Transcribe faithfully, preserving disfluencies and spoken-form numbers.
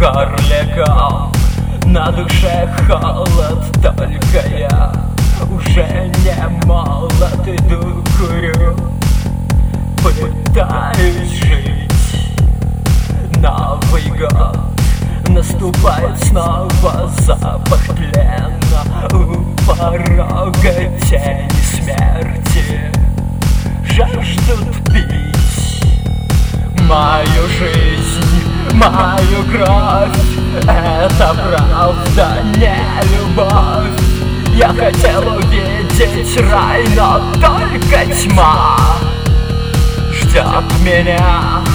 горле ком, на душе холод, только я уже не молод, иду курю, пытаюсь жить. Новый год наступает снова, запах тлена у порога, тени смерти жаждут пить мою жизнь, мою кровь. Это правда, не любовь. Я хотел увидеть рай, но только тьма ждет меня.